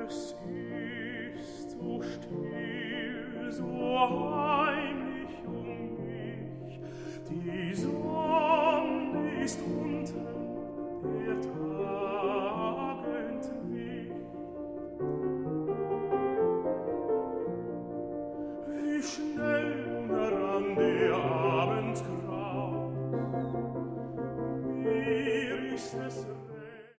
Es ist so still, so heimlich mich. Die Sonne ist unten, der Tag